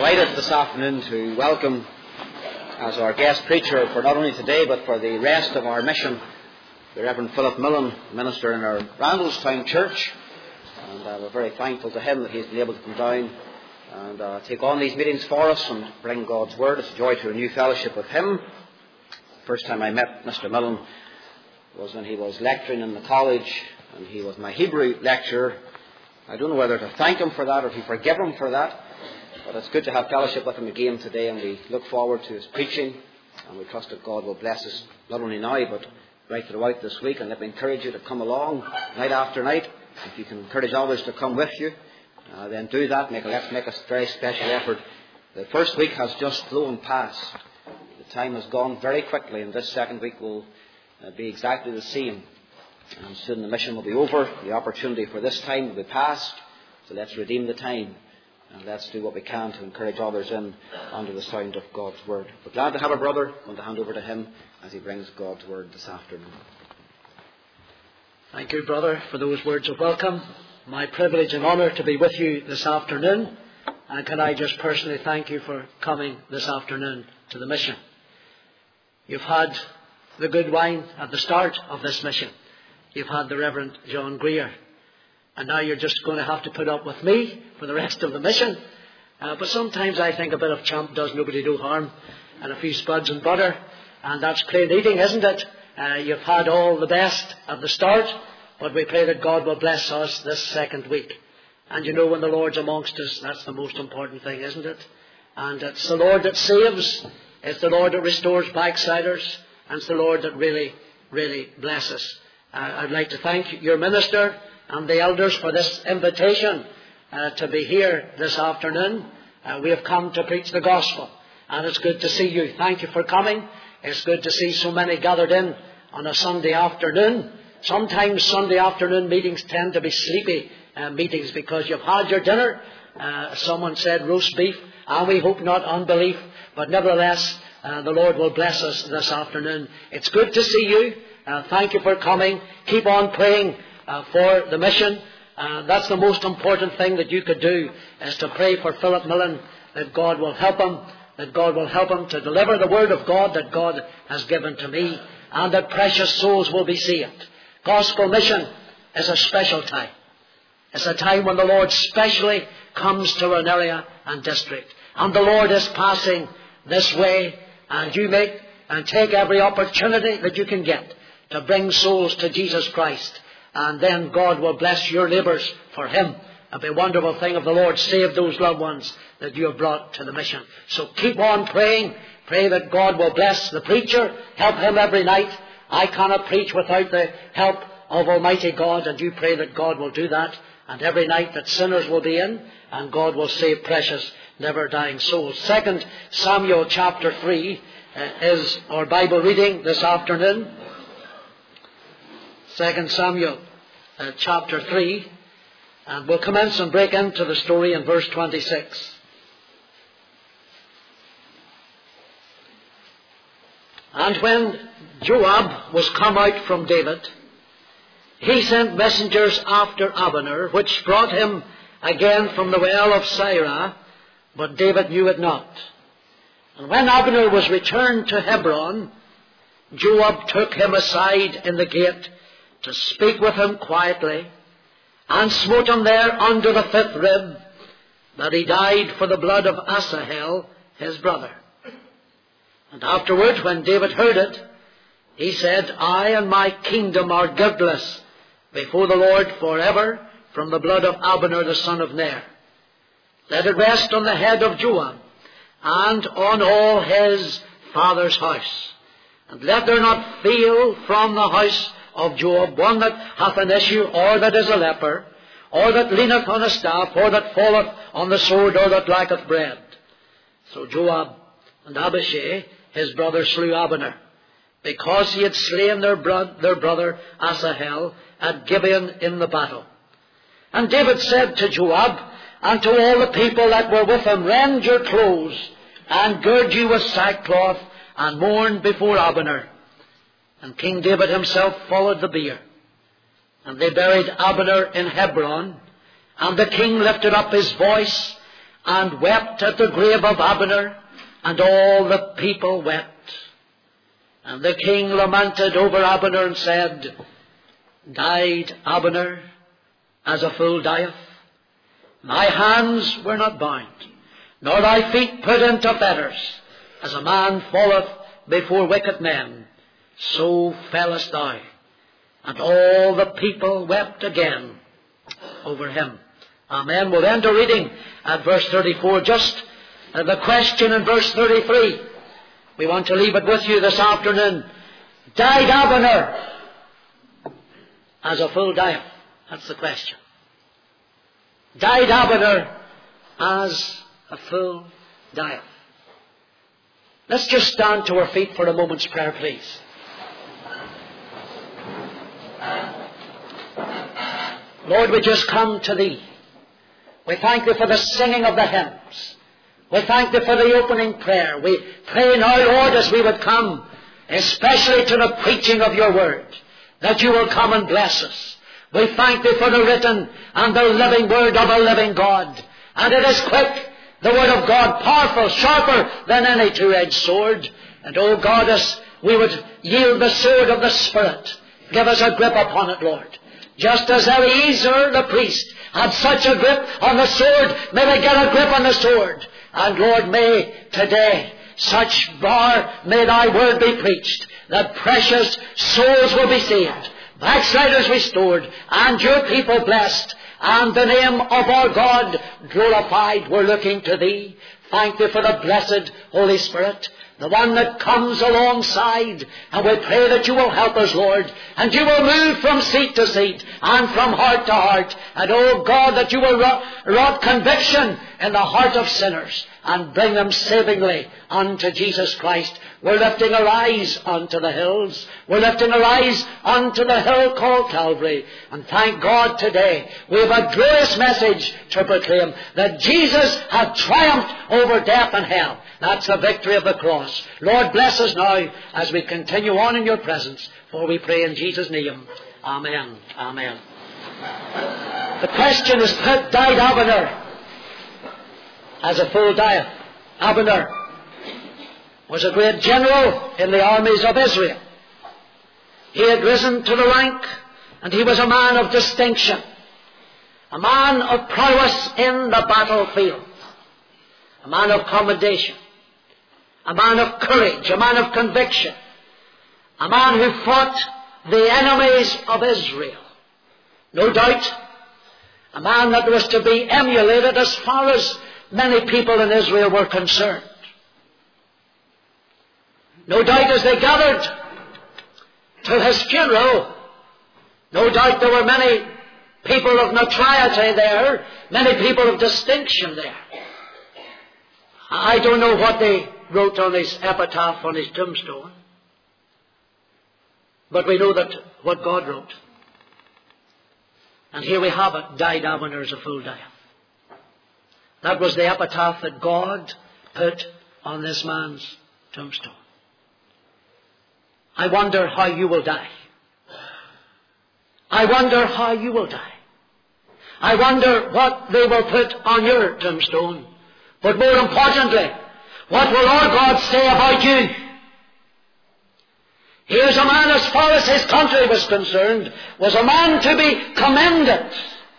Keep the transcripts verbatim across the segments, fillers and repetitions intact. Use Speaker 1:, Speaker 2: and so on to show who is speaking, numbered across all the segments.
Speaker 1: delighted this afternoon to welcome as our guest preacher for not only today but for the rest of our mission the Reverend Philip Millen, minister in our Randallstown Church. And uh, we're very thankful to him that he's been able to come down and uh, take on these meetings for us and bring God's Word. It's a joy to renew fellowship with him. First time I met Mister Millen was when he was lecturing in the college, and he was my Hebrew lecturer. I don't know whether to thank him for that or to forgive him for that, but it's good to have fellowship with him again today, and we look forward to his preaching, and we trust that God will bless us not only now but right throughout this week. And let me encourage you to come along night after night. If you can encourage others to come with you, uh, then do that. Make a, let's make a very special effort. The first week has just flown past. The time has gone very quickly, and this second week will uh, be exactly the same. And soon the mission will be over. The opportunity for this time will be past. So let's redeem the time, and let's do what we can to encourage others in under the sound of God's Word. We're glad to have a brother. I'm going to hand over to him as he brings God's Word this afternoon.
Speaker 2: Thank you, brother, for those words of welcome. My privilege and honour to be with you this afternoon. And can I just personally thank you for coming this afternoon to the mission. You've had the good wine at the start of this mission. You've had the Reverend John Greer. And now you're just going to have to put up with me for the rest of the mission. Uh, but sometimes I think a bit of chump does nobody no harm, and a few spuds and butter. And that's plain eating, isn't it? Uh, you've had all the best at the start, but we pray that God will bless us this second week. And you know, when the Lord's amongst us, that's the most important thing, isn't it? And it's the Lord that saves. It's the Lord that restores backsliders. And it's the Lord that really, really blesses. Uh, I'd like to thank your minister and the elders for this invitation uh, to be here this afternoon. Uh, we have come to preach the gospel, and it's good to see you. Thank you for coming. It's good to see so many gathered in on a Sunday afternoon. Sometimes Sunday afternoon meetings tend to be sleepy uh, meetings because you've had your dinner. Uh, someone said roast beef, and we hope not unbelief, but nevertheless uh, the Lord will bless us this afternoon. It's good to see you. Uh, thank you for coming. Keep on praying uh, for the mission. Uh, that's the most important thing that you could do, is to pray for Philip Millen, that God will help him, that God will help him to deliver the word of God that God has given to me, and that precious souls will be saved. Gospel mission is a special time. It's a time when the Lord specially comes to an area and district. And the Lord is passing this way, and you make and take every opportunity that you can get to bring souls to Jesus Christ. And then God will bless your labours for Him. It'll be a wonderful thing if the Lord saved those loved ones that you have brought to the mission. So keep on praying. Pray that God will bless the preacher. Help him every night. I cannot preach without the help of Almighty God, and you pray that God will do that. And every night that sinners will be in, and God will save precious, never-dying souls. Second Samuel chapter three uh, is our Bible reading this afternoon. Second Samuel uh, chapter three. And we'll commence and break into the story in verse twenty-six. And when Joab was come out from David, he sent messengers after Abner, which brought him again from the well of Sirah, but David knew it not. And when Abner was returned to Hebron, Joab took him aside in the gate to speak with him quietly, and smote him there under the fifth rib, that he died for the blood of Asahel, his brother. And afterward, when David heard it, he said, I and my kingdom are guiltless before the Lord forever from the blood of Abner the son of Ner. Let it rest on the head of Joab and on all his father's house. And let there not fail from the house of Joab one that hath an issue, or that is a leper, or that leaneth on a staff, or that falleth on the sword, or that lacketh bread. So Joab and Abishai his brother slew Abner, because he had slain their, bro- their brother Asahel at Gibeon in the battle. And David said to Joab and to all the people that were with him, Rend your clothes, and gird you with sackcloth, and mourn before Abner. And King David himself followed the bier. And they buried Abner in Hebron. And the king lifted up his voice, and wept at the grave of Abner, and all the people wept. And the king lamented over Abner and said, Died Abner as a fool dieth? My hands were not bound, nor thy feet put into fetters. As a man falleth before wicked men, so fellest thou. And all the people wept again over him. Amen. We'll end our reading at verse thirty-four. Just uh, the question in verse thirty-three. We want to leave it with you this afternoon. Died Abner as a fool dieth? That's the question. Died Abner as a fool dieth? Let's just stand to our feet for a moment's prayer, please. Lord, we just come to Thee. We thank Thee for the singing of the hymns. We thank Thee for the opening prayer. We pray now, Lord, as we would come, especially to the preaching of Your Word, that You will come and bless us. We thank Thee for the written and the living Word of a living God. And it is quick, the Word of God, powerful, sharper than any two-edged sword. And, oh God, as we would yield the sword of the Spirit, give us a grip upon it, Lord. Just as Eliezer the priest had such a grip on the sword, may we get a grip on the sword. And Lord, may today such bar, may Thy word be preached, that precious souls will be saved, backsliders restored, and Your people blessed, and the name of our God glorified. We're looking to Thee. Thank Thee for the blessed Holy Spirit, the one that comes alongside, and we pray that You will help us, Lord, and You will move from seat to seat and from heart to heart, and, oh God, that You will wrought conviction in the heart of sinners and bring them savingly unto Jesus Christ. We're lifting our eyes unto the hills. We're lifting our eyes unto the hill called Calvary. And thank God today we have a glorious message to proclaim, that Jesus had triumphed over death and hell. That's the victory of the cross. Lord, bless us now as we continue on in Your presence, for we pray in Jesus' name. Amen. Amen. The question is put, died Abner as a fool dieth? Abner was a great general in the armies of Israel. He had risen to the rank, and he was a man of distinction, a man of prowess in the battlefield, a man of commendation, a man of courage, a man of conviction, a man who fought the enemies of Israel. No doubt, a man that was to be emulated as far as many people in Israel were concerned. No doubt as they gathered to his funeral, no doubt there were many people of notoriety there, many people of distinction there. I don't know what they wrote on his epitaph, on his tombstone, but we know that what God wrote. And here we have it, died Abner as a fool dieth. That was the epitaph that God put on this man's tombstone. I wonder how you will die. I wonder how you will die. I wonder what they will put on your tombstone. But more importantly, what will our God say about you? Here's a man, as far as his country was concerned, was a man to be commended.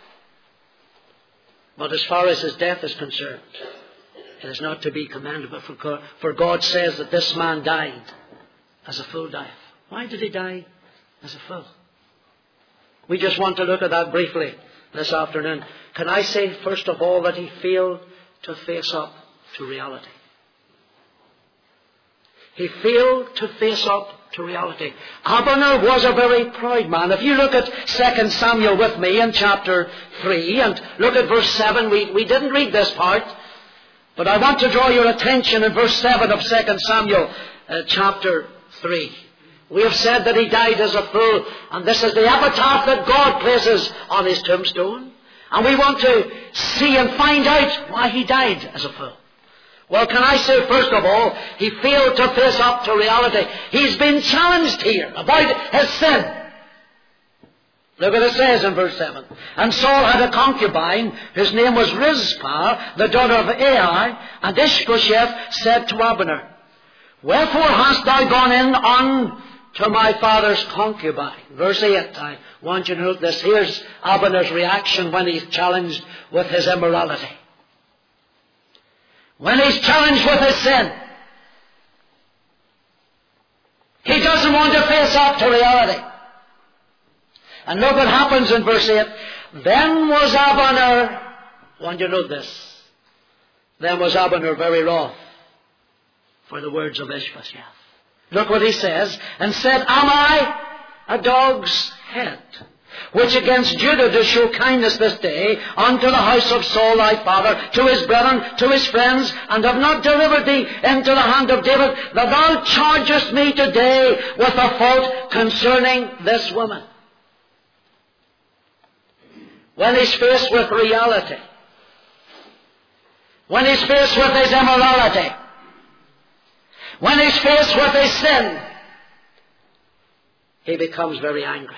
Speaker 2: But as far as his death is concerned, it is not to be commended. But for, for God says that this man died as a fool dieth. Why did he die as a fool? We just want to look at that briefly this afternoon. Can I say, first of all, that he failed to face up to reality? He failed to face up to reality. Abner was a very proud man. If you look at Second Samuel with me in chapter three and look at verse seven, we, we didn't read this part, but I want to draw your attention in verse seven of Second Samuel uh, chapter three. We have said that he died as a fool, and this is the epitaph that God places on his tombstone. And we want to see and find out why he died as a fool. Well, can I say, first of all, he failed to face up to reality. He's been challenged here about his sin. Look what it says in verse seven. And Saul had a concubine, whose name was Rizpah, the daughter of Ai, and Ishbosheth said to Abner, Wherefore hast thou gone in unto my father's concubine? Verse eight, I want you to note this. Here's Abner's reaction when he's challenged with his immorality. When he's challenged with his sin, he doesn't want to face up to reality. And look what happens in verse eight. Then was Abner, I want you to note this, then was Abner very wroth for the words of Ishbosheth. Look what he says. And said, Am I a dog's head, which against Judah do show kindness this day unto the house of Saul thy father, to his brethren, to his friends, and have not delivered thee into the hand of David, that thou chargest me today with a fault concerning this woman? When he's faced with reality, when he's faced with his immorality, when he's faced with his sin, he becomes very angry.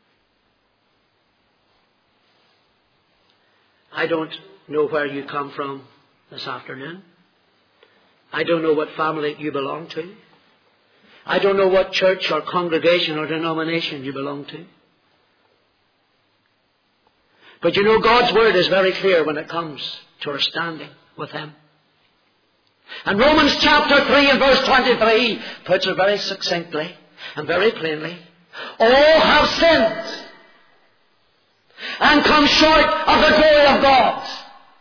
Speaker 2: I don't know where you come from this afternoon. I don't know what family you belong to. I don't know what church or congregation or denomination you belong to. But you know, God's Word is very clear when it comes to our standing with Him. And Romans chapter three and verse twenty-three puts it very succinctly and very plainly. All have sinned and come short of the glory of God.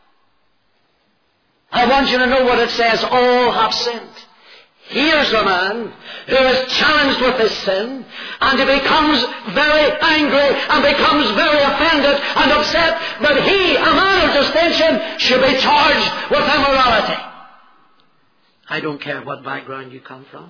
Speaker 2: I want you to know what it says. All have sinned. Here's a man who is challenged with his sin, and he becomes very angry and becomes very offended and upset that he, a man of distinction, should be charged with immorality. I don't care what background you come from.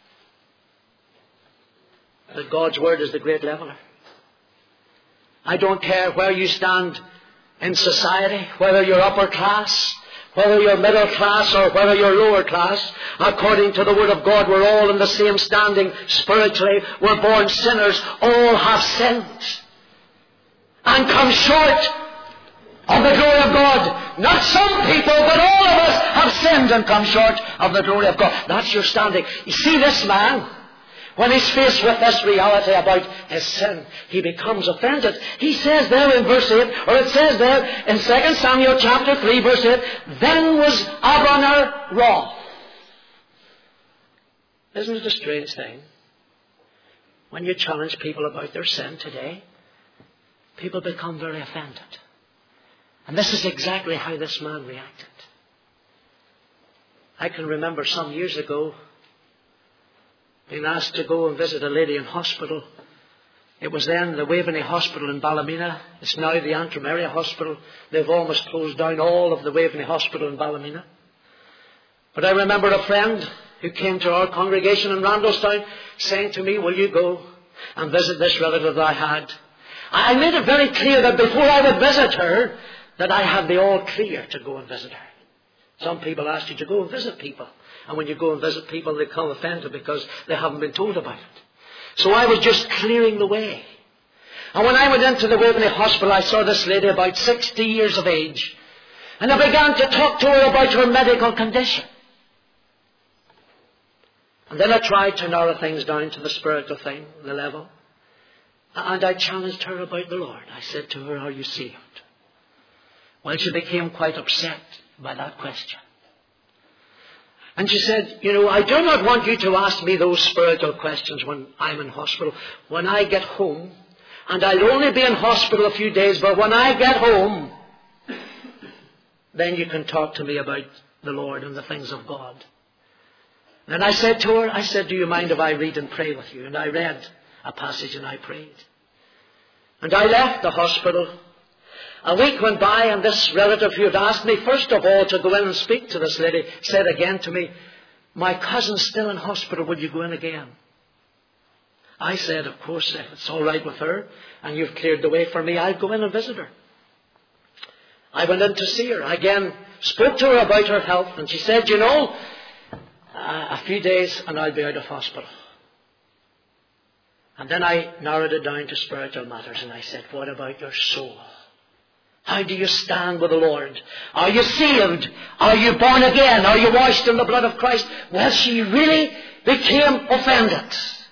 Speaker 2: But God's Word is the great leveler. I don't care where you stand in society, whether you're upper class, whether you're middle class, or whether you're lower class. According to the Word of God, we're all in the same standing spiritually. We're born sinners. All have sinned and come short of the glory of God. Not some people, but all of us have sinned and come short of the glory of God. That's your standing. You see, this man, when he's faced with this reality about his sin, he becomes offended. He says there in verse eight, or it says there in Second Samuel chapter three, verse eight, Then was Abner wroth. Isn't it a strange thing? When you challenge people about their sin today, people become very offended. And this is exactly how this man reacted. I can remember some years ago being asked to go and visit a lady in hospital. It was then the Waveney Hospital in Ballymena. It's now the Antrim Area Hospital. They've almost closed down all of the Waveney Hospital in Ballymena. But I remember a friend who came to our congregation in Randallstown saying to me, Will you go and visit this relative that I had? I made it very clear that before I would visit her, that I had the all clear to go and visit her. Some people ask you to go and visit people. And when you go and visit people, they become offended because they haven't been told about it. So I was just clearing the way. And when I went into the Waveney Hospital, I saw this lady about sixty years of age. And I began to talk to her about her medical condition. And then I tried to narrow things down to the spiritual thing, the level. And I challenged her about the Lord. I said to her, Are you saved? Well, she became quite upset by that question. And she said, You know, I do not want you to ask me those spiritual questions when I'm in hospital. When I get home, and I'll only be in hospital a few days, but when I get home, then you can talk to me about the Lord and the things of God. And I said to her, I said, Do you mind if I read and pray with you? And I read a passage and I prayed. And I left the hospital. A week went by, and this relative who had asked me first of all to go in and speak to this lady said again to me, My cousin's still in hospital, would you go in again? I said, Of course, if it's all right with her and you've cleared the way for me, I'll go in and visit her. I went in to see her. I again spoke to her about her health, and she said, You know, uh, a few days and I'll be out of hospital. And then I narrowed it down to spiritual matters, and I said, what about your soul? How do you stand with the Lord? Are you saved? Are you born again? Are you washed in the blood of Christ? Well, she really became offended.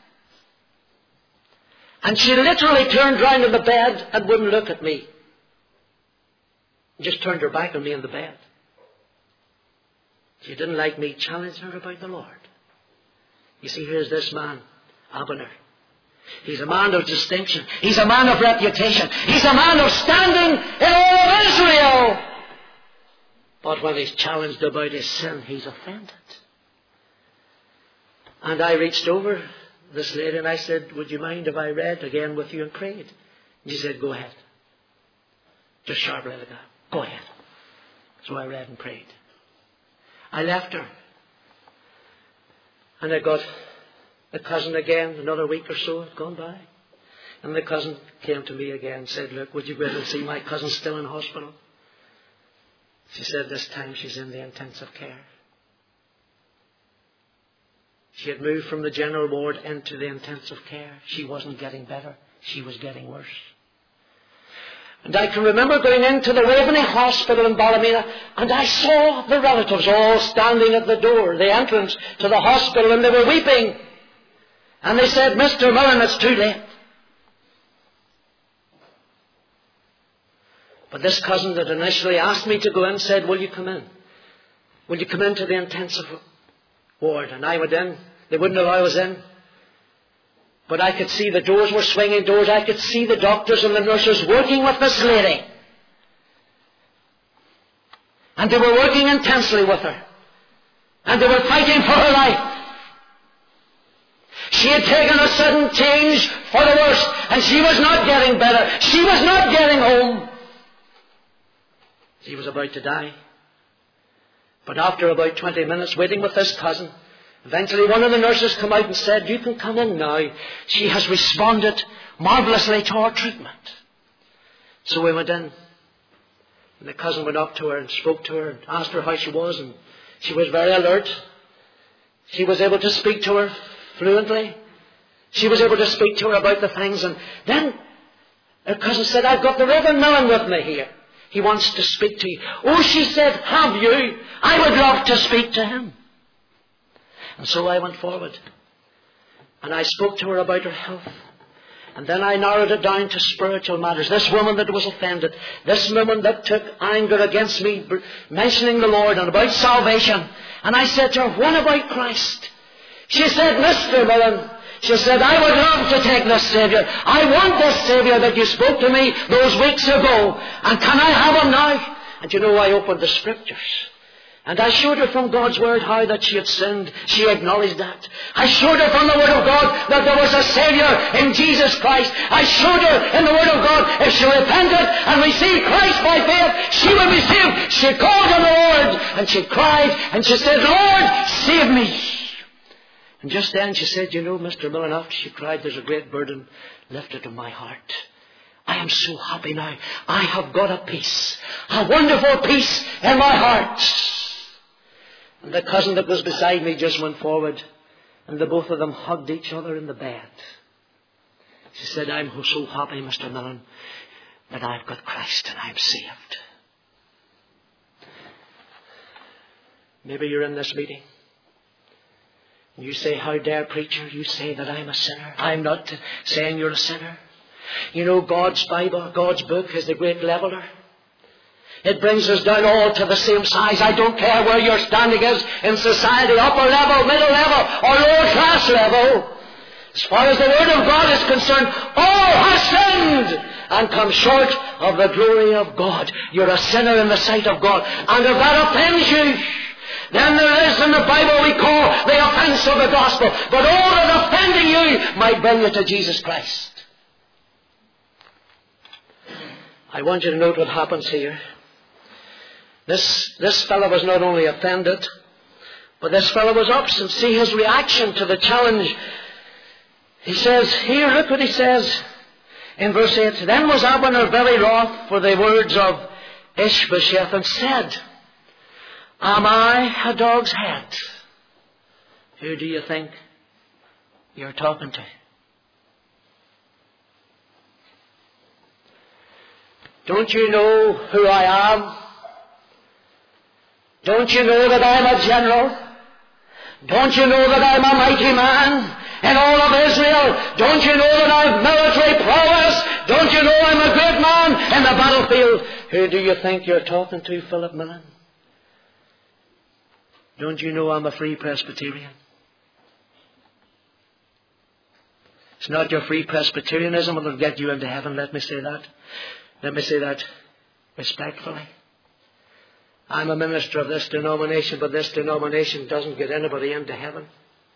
Speaker 2: And she literally turned round in the bed and wouldn't look at me. Just turned her back on me in the bed. She didn't like me challenging her about the Lord. You see, here's this man, Abner. He's a man of distinction. He's a man of reputation. He's a man of standing in all of Israel. But when he's challenged about his sin, he's offended. And I reached over this lady and I said, would you mind if I read again with you and prayed? And she said, go ahead. Just sharply like that. Go ahead. So I read and prayed. I left her. And I got a cousin again, another week or so had gone by. And the cousin came to me again and said, look, would you go in and see my cousin still in hospital? She said this time she's in the intensive care. She had moved from the general ward into the intensive care. She wasn't getting better. She was getting worse. And I can remember going into the Waveney Hospital in Ballymena, and I saw the relatives all standing at the door, the entrance to the hospital, and they were weeping. And they said, Mister Mullen, it's too late. But this cousin that initially asked me to go in said, will you come in? Will you come into the intensive ward? And I went in. They wouldn't allow us in. But I could see the doors were swinging doors. I could see the doctors and the nurses working with this lady. And they were working intensely with her. And they were fighting for her life. She had taken a sudden change for the worse, and she was not getting better. She was not getting home. She was about to die. But after about twenty minutes waiting with this cousin, eventually one of the nurses came out and said, you can come in now. She has responded marvellously to our treatment. So we went in. And the cousin went up to her and spoke to her and asked her how she was. And she was very alert. She was able to speak to her fluently. She was able to speak to her about the things. And then her cousin said, I've got the Reverend Mullen with me here. He wants to speak to you. Oh, she said, have you? I would love to speak to him. And so I went forward. And I spoke to her about her health. And then I narrowed it down to spiritual matters. This woman that was offended. This woman that took anger against me, mentioning the Lord and about salvation. And I said to her, what about Christ? She said, Mister Mullen, she said, I would love to take this Saviour. I want this Saviour that you spoke to me those weeks ago. And can I have him now? And you know, I opened the Scriptures. And I showed her from God's Word how that she had sinned. She acknowledged that. I showed her from the Word of God that there was a Saviour in Jesus Christ. I showed her in the Word of God if she repented and received Christ by faith, she would be saved. She called on the Lord and she cried and she said, Lord, save me. And just then she said, you know, Mister Mullen, after she cried, there's a great burden lifted on my heart. I am so happy now. I have got a peace, a wonderful peace in my heart. And the cousin that was beside me just went forward, and the both of them hugged each other in the bed. She said, I'm so happy, Mister Mullen, that I've got Christ and I'm saved. Maybe you're in this meeting. You say, how dare preacher, you say that I'm a sinner. I'm not saying you're a sinner. You know, God's Bible, God's book is the great leveler. It brings us down all to the same size. I don't care where your standing is in society, upper level, middle level, or lower class level. As far as the Word of God is concerned, all have sinned and come short of the glory of God. You're a sinner in the sight of God. And if that offends you, then there is in the Bible we call the offense of the gospel. But all that offending you might bring you to Jesus Christ. I want you to note what happens here. This, this fellow was not only offended, but this fellow was upset. See his reaction to the challenge. He says, here, look what he says in verse eight. Then was Abner very wroth for the words of Ishbosheth, and said, am I a dog's head? Who do you think you're talking to? Don't you know who I am? Don't you know that I'm a general? Don't you know that I'm a mighty man in all of Israel? Don't you know that I've military prowess? Don't you know I'm a great man in the battlefield? Who do you think you're talking to, Philip Millen? Don't you know I'm a free Presbyterian? It's not your free Presbyterianism that will get you into heaven, let me say that. Let me say that respectfully. I'm a minister of this denomination, but this denomination doesn't get anybody into heaven.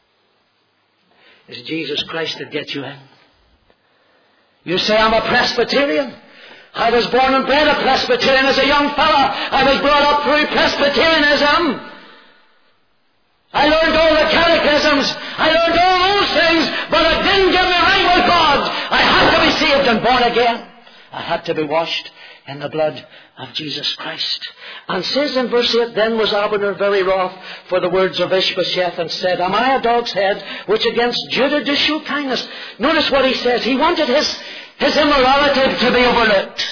Speaker 2: It's Jesus Christ that gets you in. You say, I'm a Presbyterian. I was born and bred a Presbyterian as a young fella. I was brought up through Presbyterianism. I learned all the catechisms. I learned all those things, but it didn't give me right with God. I had to be saved and born again. I had to be washed in the blood of Jesus Christ. And says in verse eight, then was Abner very wroth for the words of Ishbosheth, and said, am I a dog's head, which against Judah do show kindness? Notice what he says. He wanted his, his immorality to be overlooked.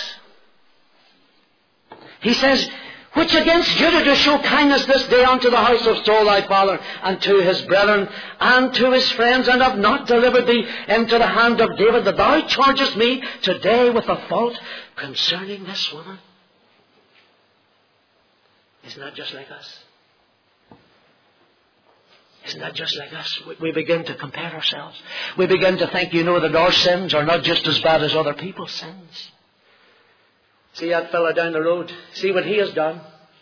Speaker 2: He says, which against Judah do show kindness this day unto the house of Saul thy father, and to his brethren, and to his friends, and have not delivered thee into the hand of David, that thou chargest me today with a fault concerning this woman. Isn't that just like us? Isn't that just like us? We, we begin to compare ourselves. We begin to think, you know, that our sins are not just as bad as other people's sins. See that fella down the road? See what he has done?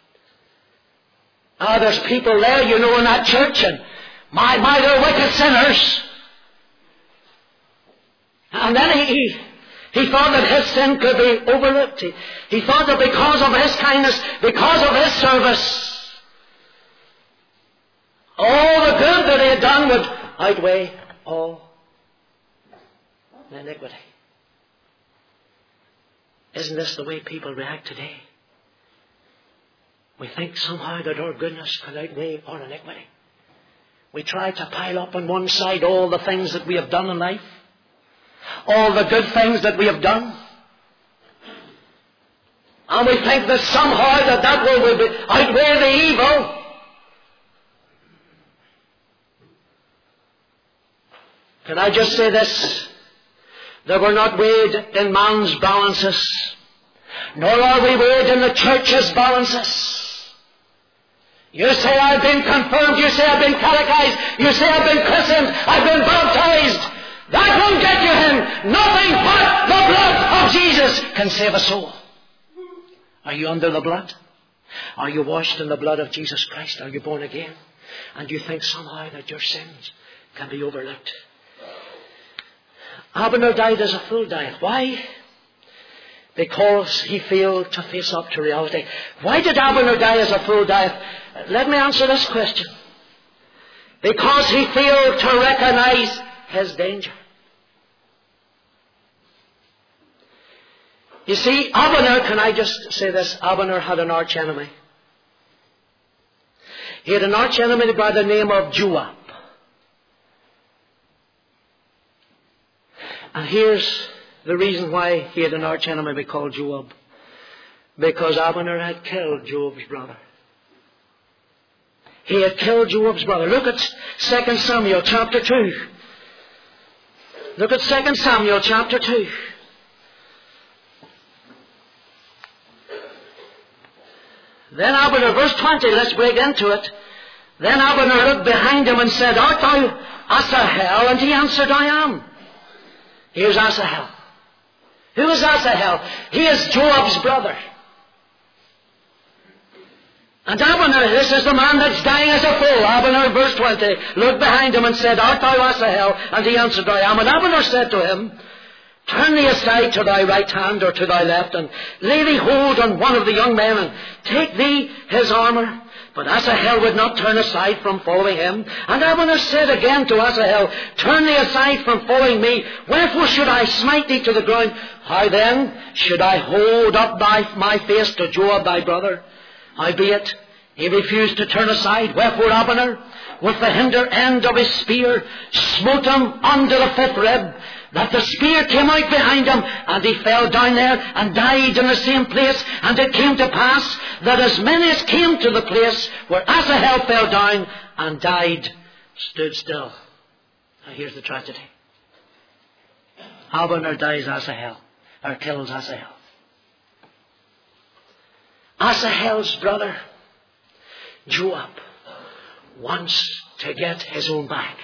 Speaker 2: Ah, there's people there, you know, in that church, and my, my, they're wicked sinners. And then he, he, he thought that his sin could be overlooked. He, he thought that because of his kindness, because of his service, all the good that he had done would outweigh all the iniquity. Isn't this the way people react today? We think somehow that our goodness can outweigh our iniquity. We try to pile up on one side all the things that we have done in life, all the good things that we have done, and we think that somehow that that will outweigh the evil. Can I just say this? That we're not weighed in man's balances, nor are we weighed in the church's balances. You say, I've been confirmed. You say, I've been catechized. You say, I've been christened. I've been baptized. That won't get you in. Nothing but the blood of Jesus can save a soul. Are you under the blood? Are you washed in the blood of Jesus Christ? Are you born again? And you think somehow that your sins can be overlooked? Abner died as a fool died. Why? Because he failed to face up to reality. Why did Abner die as a fool die? Let me answer this question. Because he failed to recognize his danger. You see, Abner, can I just say this? Abner had an arch enemy. He had an arch enemy by the name of Joab. And here's the reason why he had an arch enemy called Joab. Because Abner had killed Joab's brother. He had killed Joab's brother. Look at Second Samuel chapter two. Look at Second Samuel chapter two. Then Abner, verse twenty, let's break into it. Then Abner looked behind him and said, art thou Asahel? And he answered, I am. Here's Asahel. Who is Asahel? He is Joab's brother. And Abner, this is the man that's dying as a fool. Abner, verse twenty, looked behind him and said, art thou Asahel? And he answered, I am. And Abner said to him, turn thee aside to thy right hand or to thy left, and lay thee hold on one of the young men, and take thee his armour. But Asahel would not turn aside from following him. And Abner said again to Asahel, turn thee aside from following me. Wherefore should I smite thee to the ground? How then should I hold up thy, my face to Joab thy brother? Howbeit, he refused to turn aside. Wherefore Abner, with the hinder end of his spear, smote him under the fifth rib. that the spear came out behind him, and he fell down there and died in the same place. And it came to pass that as many as came to the place where Asahel fell down and died stood still. Now here's the tragedy. Abner dies Asahel, or kills Asahel. Asahel's brother, Joab, wants to get his own back.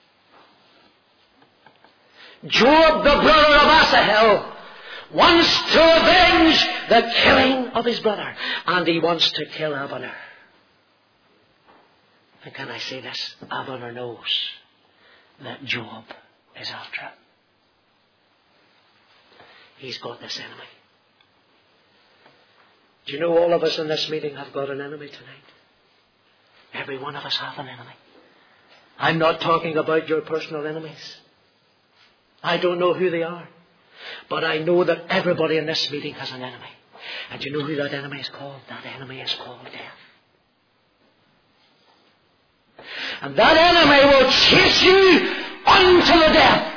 Speaker 2: Joab, the brother of Asahel, wants to avenge the killing of his brother. And he wants to kill Abner. And can I say this? Abner knows that Joab is after him. He's got this enemy. Do you know all of us in this meeting have got an enemy tonight? Every one of us have an enemy. I'm not talking about your personal enemies. I don't know who they are. But I know that everybody in this meeting has an enemy. And do you know who that enemy is called? That enemy is called death. And that enemy will chase you unto the death.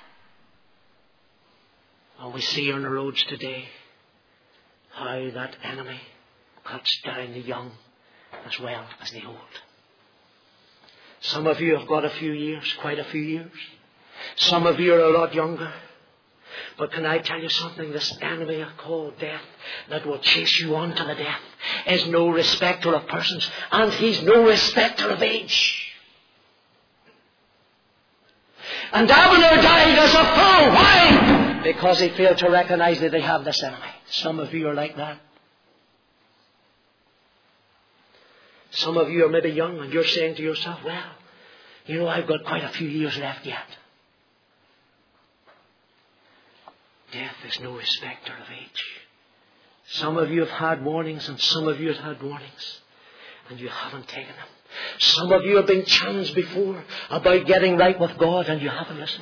Speaker 2: And we see on the roads today how that enemy cuts down the young as well as the old. Some of you have got a few years, quite a few years. Some of you are a lot younger. But can I tell you something? This enemy called death that will chase you on to the death is no respecter of persons, and he's no respecter of age. And Abner died as a fool. Why? Because he failed to recognize that they have this enemy. Some of you are like that. Some of you are maybe young and you're saying to yourself, well, you know, I've got quite a few years left yet. Death is no respecter of age. Some of you have had warnings and some of you have had warnings and you haven't taken them. Some of you have been challenged before about getting right with God and you haven't listened.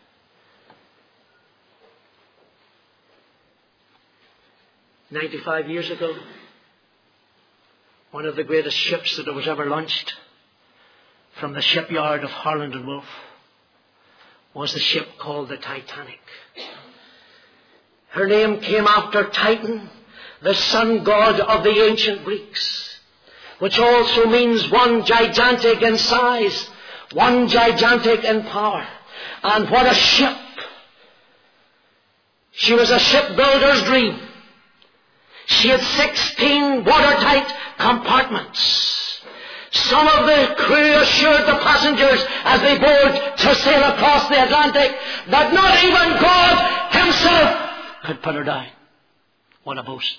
Speaker 2: Ninety-five years ago, one of the greatest ships that was ever launched from the shipyard of Harland and Wolff was the ship called the Titanic. Her name came after Titan, the sun god of the ancient Greeks, which also means one gigantic in size, one gigantic in power. And what a ship! She was a shipbuilder's dream. She had sixteen watertight compartments. Some of the crew assured the passengers as they boarded to sail across the Atlantic that not even God himself could put her down. What a boast.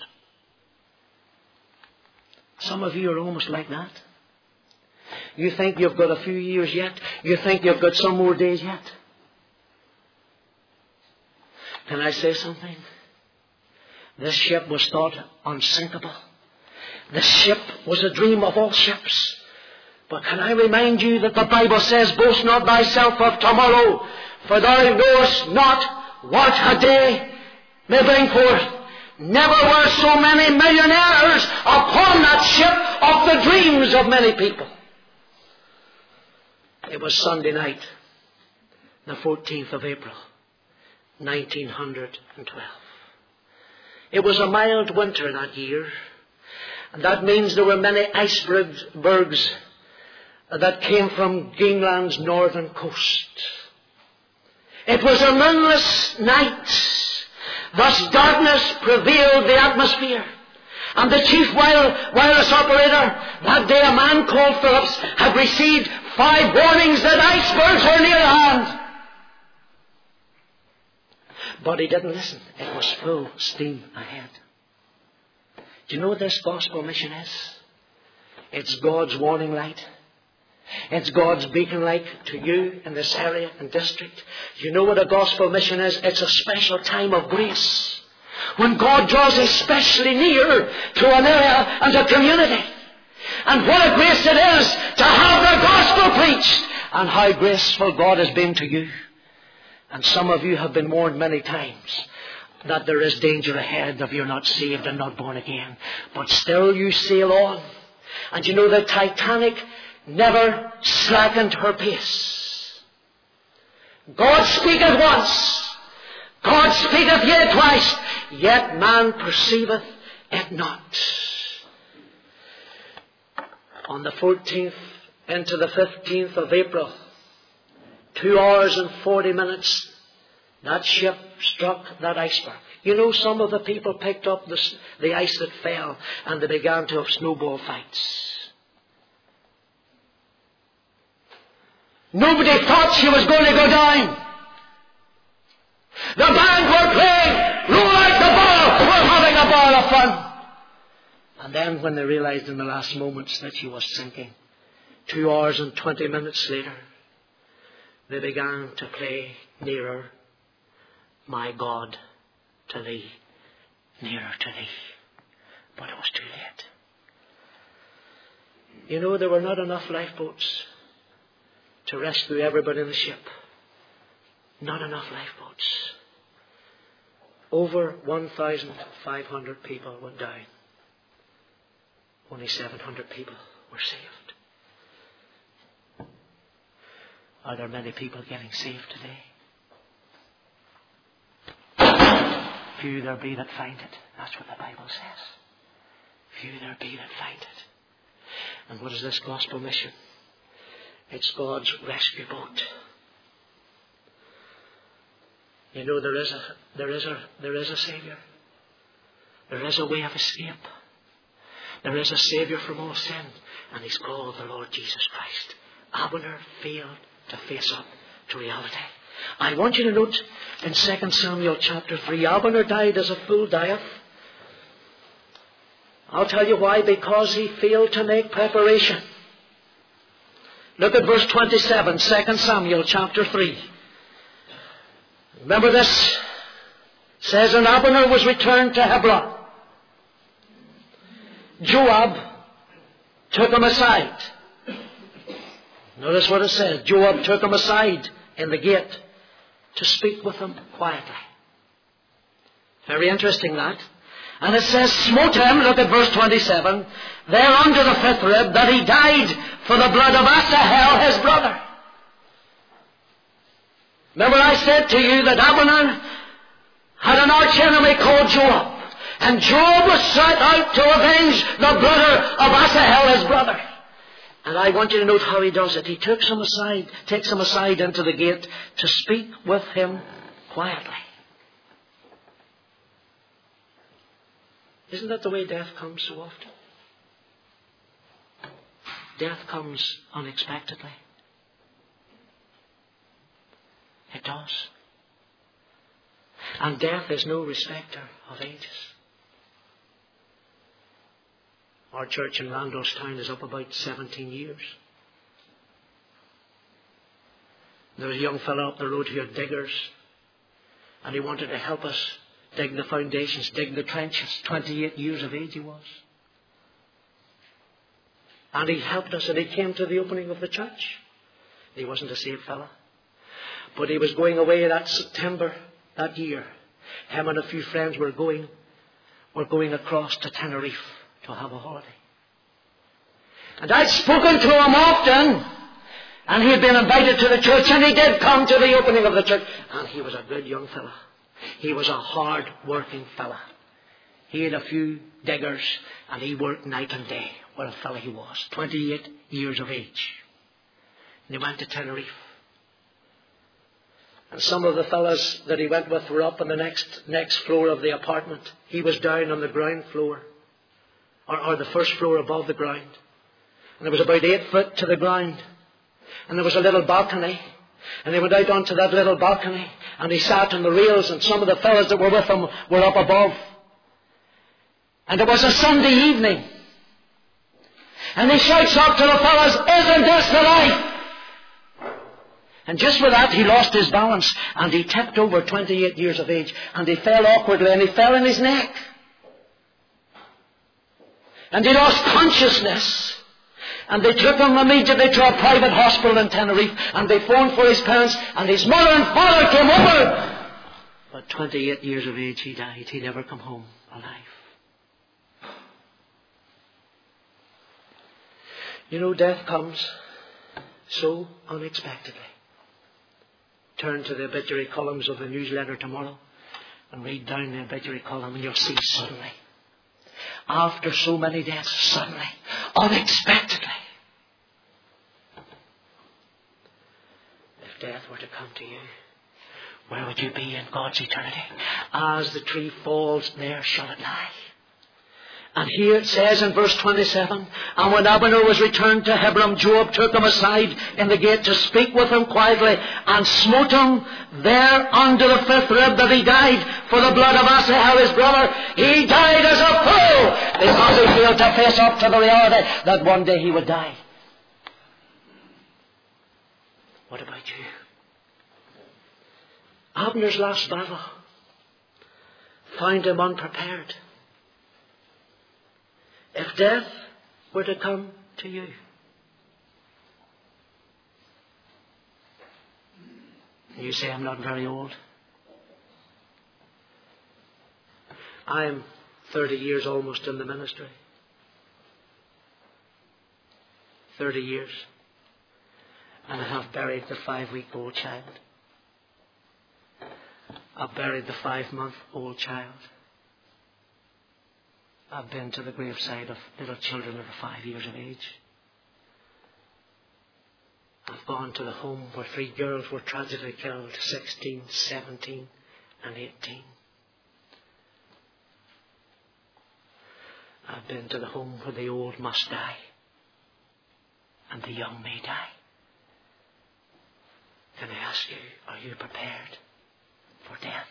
Speaker 2: Some of you are almost like that. You think you've got a few years yet. You think you've got some more days yet. Can I say something? This ship was thought unsinkable. This ship was a dream of all ships. But can I remind you that the Bible says, boast not thyself of tomorrow, for thou knowest not what a day may bring forth. Never were so many millionaires upon that ship of the dreams of many people. It was Sunday night, the fourteenth of April, nineteen twelve. It was a mild winter that year, and that means there were many icebergs that came from Greenland's northern coast. It was a moonless night. Thus darkness prevailed the atmosphere. And the chief wireless operator, that day a man called Phillips, had received five warnings that icebergs were near hand. But he didn't listen. It was full steam ahead. Do you know what this gospel mission is? It's God's warning light. It's God's beacon light to you in this area and district. Do you know what a gospel mission is? It's a special time of grace. When God draws especially near to an area and a community. And what a grace it is to have the gospel preached. And how graceful God has been to you. And some of you have been warned many times that there is danger ahead if you're not saved and not born again. But still you sail on. And you know the Titanic never slackened her pace. God speaketh once, God speaketh yet twice, yet man perceiveth it not. On the fourteenth into the fifteenth of April, two hours and forty minutes, that ship struck that iceberg. You know, some of the people picked up the, the ice that fell and they began to have snowball fights. Nobody thought she was going to go down. The band were playing, roll out the ball, we're having a ball of fun. And then when they realized in the last moments that she was sinking, two hours and twenty minutes later, they began to play Nearer, My God, to Thee, Nearer to Thee. But it was too late. You know, there were not enough lifeboats to rescue everybody in the ship. Not enough lifeboats. Over one thousand five hundred people went down. Only seven hundred people were saved. Are there many people getting saved today? Few there be that find it. That's what the Bible says. Few there be that find it. And what is this gospel mission? It's God's rescue boat. You know, there is a there is a there is a Saviour. There is a way of escape. There is a Saviour from all sin, and He's called the Lord Jesus Christ. Abner failed to face up to reality. I want you to note in Second Samuel chapter three, Abner died as a fool dieth. I'll tell you why. Because he failed to make preparation. Look at verse twenty-seven, Second Samuel chapter three. Remember this? It says, and Abner was returned to Hebron. Joab took him aside. Notice what it says. Joab took him aside in the gate to speak with him quietly. Very interesting that. And it says, smote him, look at verse twenty-seven, there under the fifth rib, that he died for the blood of Asahel, his brother. Remember I said to you that Abner had an arch enemy called Joab. And Joab was set out to avenge the brother of Asahel, his brother. And I want you to note how he does it. He takes him aside, takes him aside into the gate to speak with him quietly. Isn't that the way death comes so often? Death comes unexpectedly. It does. And death is no respecter of ages. Our church in Randallstown is up about seventeen years. There was a young fellow up the road who had diggers, and he wanted to help us dig the foundations, dig the trenches. twenty-eight years of age he was. And he helped us, and he came to the opening of the church. He wasn't a saved fellow. But he was going away that September that year. Him and a few friends were going, were going across to Tenerife to have a holiday. And I'd spoken to him often, and he had been invited to the church, and he did come to the opening of the church. And he was a good young fellow. He was a hard-working fella. He had a few diggers, and he worked night and day. What a fella he was. twenty-eight years of age. And he went to Tenerife. And some of the fellas that he went with were up on the next next floor of the apartment. He was down on the ground floor, or, or the first floor above the ground. And there was about eight foot to the ground. And there was a little balcony. And he went out onto that little balcony, and he sat on the rails, and some of the fellas that were with him were up above. And it was a Sunday evening. And he shouts up to the fellas, isn't this the life? And just with that, he lost his balance, and he tipped over twenty-eight years of age, and he fell awkwardly, and he fell in his neck. And he lost consciousness. And they took him immediately to a private hospital in Tenerife, and they phoned for his parents, and his mother and father came over. But twenty-eight years of age he died. He never come home alive. You know, death comes so unexpectedly turn to the obituary columns of the newsletter tomorrow and read down the obituary column, and you'll see suddenly, after so many deaths, suddenly, unexpectedly, if death were to come to you, where would you be in God's eternity? As the tree falls, there shall it lie. And here it says in verse twenty-seven, and when Abner was returned to Hebron, Joab took him aside in the gate to speak with him quietly, and smote him there under the fifth rib, that he died for the blood of Asahel his brother. He died as a fool, because he failed to face up to the reality that one day he would die. What about you? Abner's last battle found him unprepared. If death were to come to you, you say, I'm not very old. I am thirty years almost in the ministry. Thirty years. And I have buried the five-week-old child. I've buried the five-month-old child. I've been to the graveside of little children over five years of age. I've gone to the home where three girls were tragically killed, sixteen, seventeen and eighteen. I've been to the home where the old must die and the young may die. Can I ask you, are you prepared for death?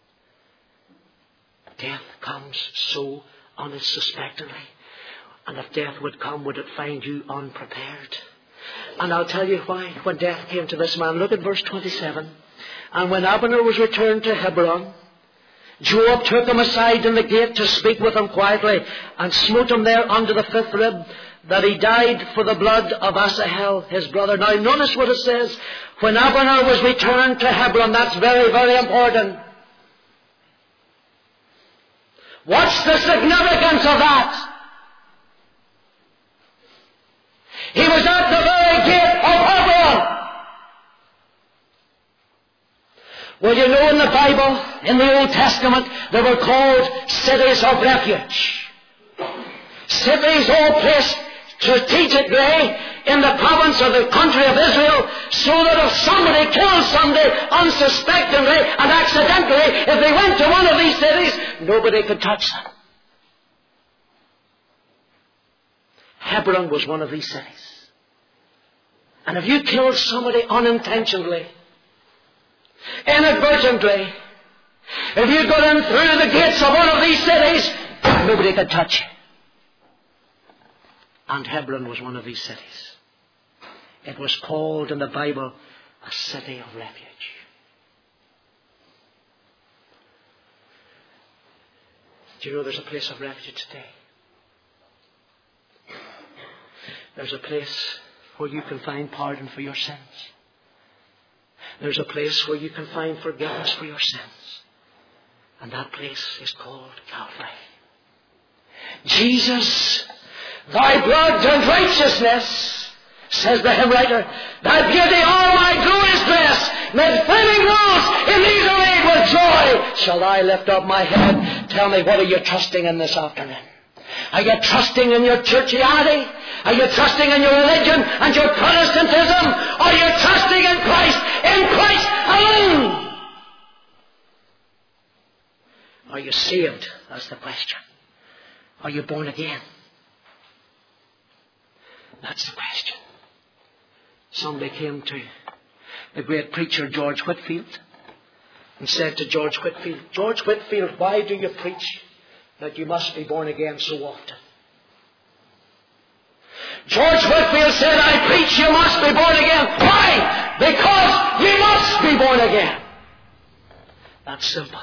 Speaker 2: Death comes so unsuspectingly. And if death would come, would it find you unprepared? And I'll tell you why. When death came to this man, look at verse twenty-seven. And when Abner was returned to Hebron, Joab took him aside in the gate to speak with him quietly, and smote him there under the fifth rib, that he died for the blood of Asahel his brother. Now notice what it says. When Abner was returned to Hebron, that's very, very important. What's the significance of that? He was at the very gate of Hebron. Well, you know, in the Bible, in the Old Testament, they were called cities of refuge. Cities all placed strategically in the province or the country of Israel, so that if somebody killed somebody unsuspectingly and accidentally, if they went to one of these cities, nobody could touch them. Hebron was one of these cities. And if you killed somebody unintentionally, inadvertently, if you got in through the gates of one of these cities, nobody could touch you. And Hebron was one of these cities. It was called in the Bible a city of refuge. Do you know there's a place of refuge today? There's a place where you can find pardon for your sins. There's a place where you can find forgiveness for your sins. And that place is called Calvary. Jesus, thy blood and righteousness, says the hymn writer, thy beauty all my glorious dress, mid flaming walls in these arrayed with joy, shall I lift up my head. Tell me, what are you trusting in this afternoon? Are you trusting in your churchianity? Are you trusting in your religion and your Protestantism? Are you trusting in Christ, in Christ alone? Are you saved? That's the question. Are you born again? That's the question. Somebody came to the great preacher George Whitefield and said to George Whitefield, George Whitefield, why do you preach that you must be born again so often? George Whitefield said, I preach you must be born again. Why? Because you must be born again. That's simple.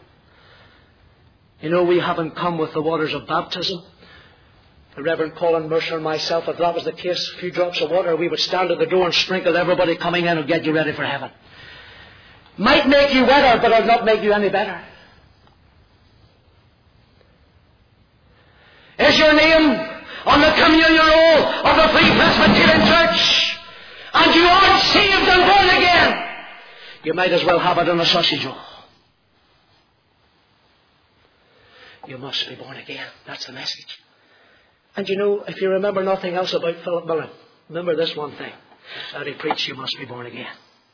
Speaker 2: You know, we haven't come with the waters of baptism. The Reverend Colin Mercer and myself, if that was the case, a few drops of water, we would stand at the door and sprinkle everybody coming in and get you ready for heaven. Might make you wetter, but it'll not make you any better. Is your name on the communion roll of the Free Presbyterian Church, and you aren't saved and born again, You might as well have it on a sausage roll. You must be born again. That's the message. And you know, if you remember nothing else about Philip Millen, remember this one thing. That he preached, you must be born again.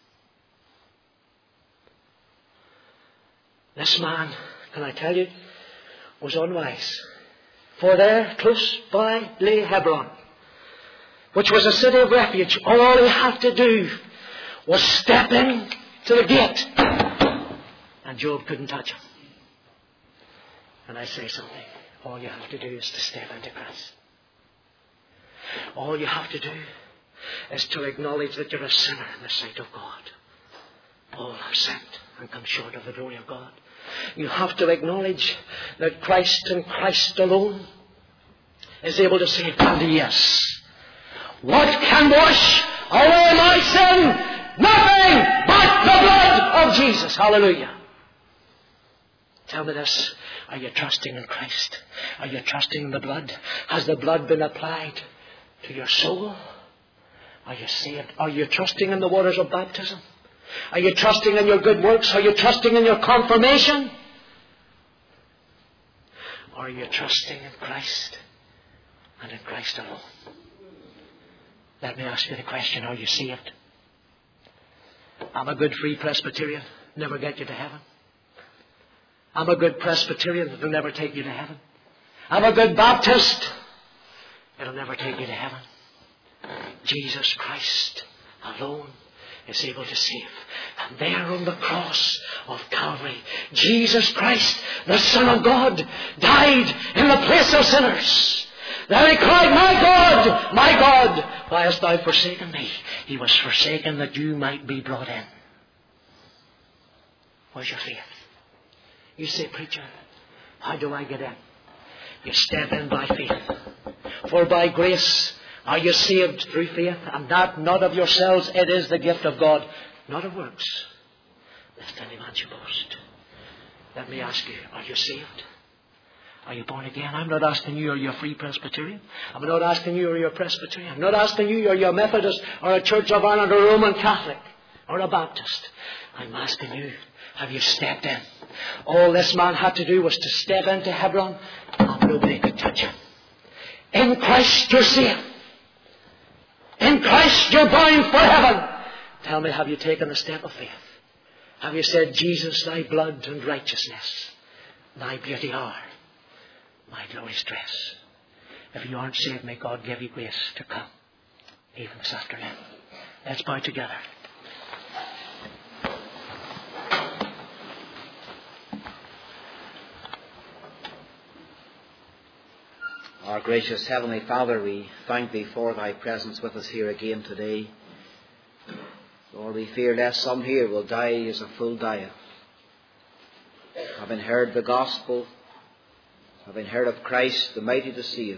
Speaker 2: This man, can I tell you, was unwise. For there, close by, lay Hebron, which was a city of refuge. All he had to do was step in to the gate. And Job couldn't touch him. And I say something. All you have to do is to step into Christ. All you have to do is to acknowledge that you're a sinner in the sight of God. All have sinned and come short of the glory of God. You have to acknowledge that Christ and Christ alone is able to save. And yes, what can wash away my sin? Nothing but the blood of Jesus. Hallelujah. Tell me this. Are you trusting in Christ? Are you trusting in the blood? Has the blood been applied to your soul? Are you saved? Are you trusting in the waters of baptism? Are you trusting in your good works? Are you trusting in your confirmation? Or are you trusting in Christ and in Christ alone? Let me ask you the question, are you saved? I'm a good free Presbyterian, never get you to heaven. I'm a good Presbyterian, it'll never take you to heaven. I'm a good Baptist, it'll never take you to heaven. Jesus Christ alone is able to save. And there on the cross of Calvary, Jesus Christ, the Son of God, died in the place of sinners. There he cried, my God, my God, why hast thou forsaken me? He was forsaken that you might be brought in. Where's your faith? You say, preacher, how do I get in? You step in by faith. For by grace are you saved through faith, and that not of yourselves, it is the gift of God, not of works, lest any man should boast. Let me ask you, are you saved? Are you born again? I'm not asking you, are you a free Presbyterian? I'm not asking you, are you a Presbyterian? I'm not asking you, are you a Methodist or a Church of Ireland or a Roman Catholic or a Baptist? I'm asking you, have you stepped in? All this man had to do was to step into Hebron, and nobody could touch him. In Christ you're saved. In Christ you're bound for heaven. Tell me, have you taken the step of faith? Have you said, Jesus, thy blood and righteousness, thy beauty are my glorious dress? If you aren't saved, may God give you grace to come, even this afternoon. Let's bow together.
Speaker 1: Our gracious Heavenly Father, we thank Thee for Thy presence with us here again today. Lord, we fear lest some here will die as a full diet, having heard the gospel, having heard of Christ, the mighty to save,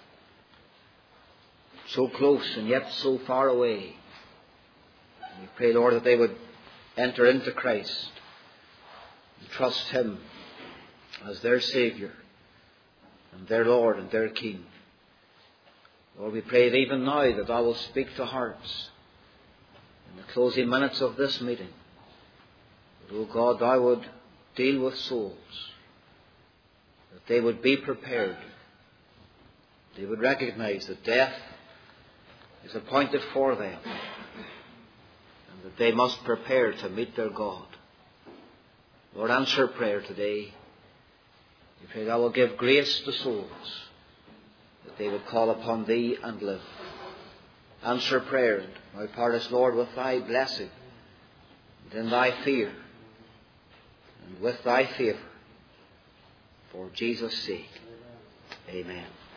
Speaker 1: so close and yet so far away. We pray, Lord, that they would enter into Christ and trust Him as their Saviour and their Lord and their King. Lord, we pray that even now that Thou wilt speak to hearts in the closing minutes of this meeting. That, O God, Thou would deal with souls, that they would be prepared. They would recognize that death is appointed for them, and that they must prepare to meet their God. Lord, answer prayer today. We pray Thou will give grace to souls, that they would call upon Thee and live. Answer prayer, and Thou partest, Lord, with Thy blessing, and in Thy fear, and with Thy favour, for Jesus' sake. Amen.